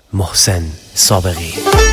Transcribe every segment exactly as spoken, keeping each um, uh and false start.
محسن سابقی.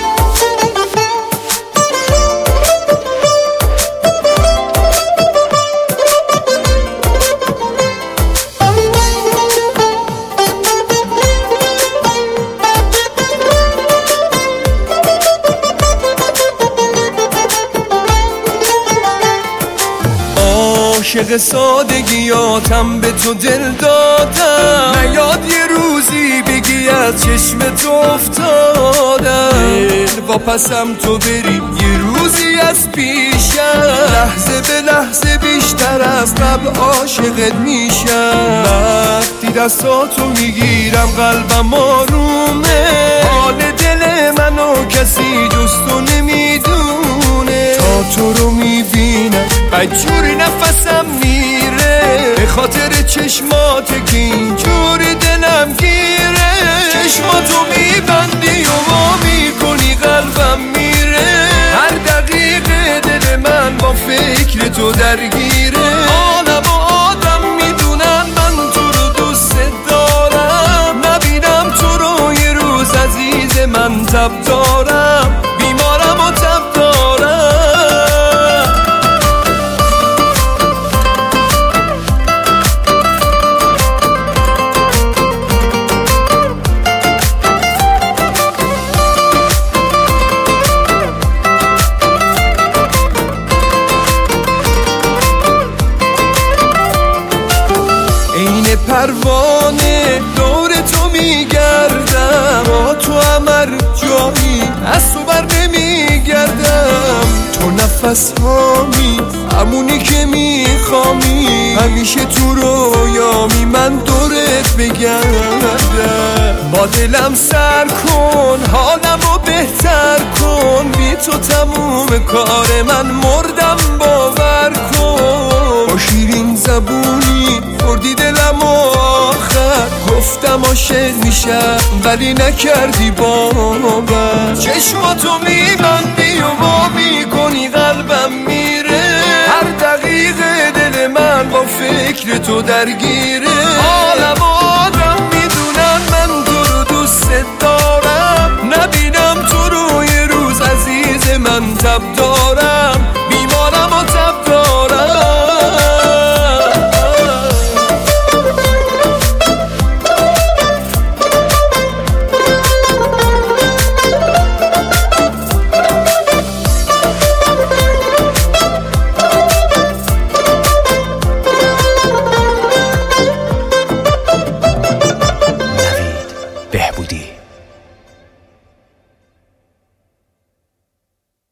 عاشق سادگیاتم به تو دل دادم، نیاد یه روزی بگی از چشم تو افتادم. دل واپسم تو بری یه روزی از پیشم، لحظه به لحظه بیشتر از قبل عاشقت میشم. وقتی دستاتو میگیرم قلبم آرومه، حال دل منو کسی جز تو نمیدونه. تا تو رو میبینم بدجوری نفسم میره، به خاطر چشمات که اینجوری دلم گیره. چشماتو میبندی و وا میکنی قلبم میره، هر دقیقه دل من با فکر تو درگیره. عالم و آدم میدونن من تو رو دوست دارم، نبینم تو رو یه روز عزیز من تب دارم، بیمارم و تب دارم. پروانه دور تو میگردم، با تو همر جایی از تو بر نمیگردم. تو نفس هامی همونی که میخوامی، همیشه تو رویامی من دورت بگردم. با دلم سر کن حالمو بهتر کن، بی تو تموم کار من مردم باور کن. با شیرین زبونی بردی دلم آخر، گفتم عاشق میشم ولی نکردی باور. چشماتو میبندی و وا میکنی قلبم میره، هر دقیقه دل من با فکر تو درگیره. عالم و آدم میدونن من تو رو دوست دارم، نبینم تو رو یه روز عزیز من تب دارم، بیمارم و تب دارم. بهبودی.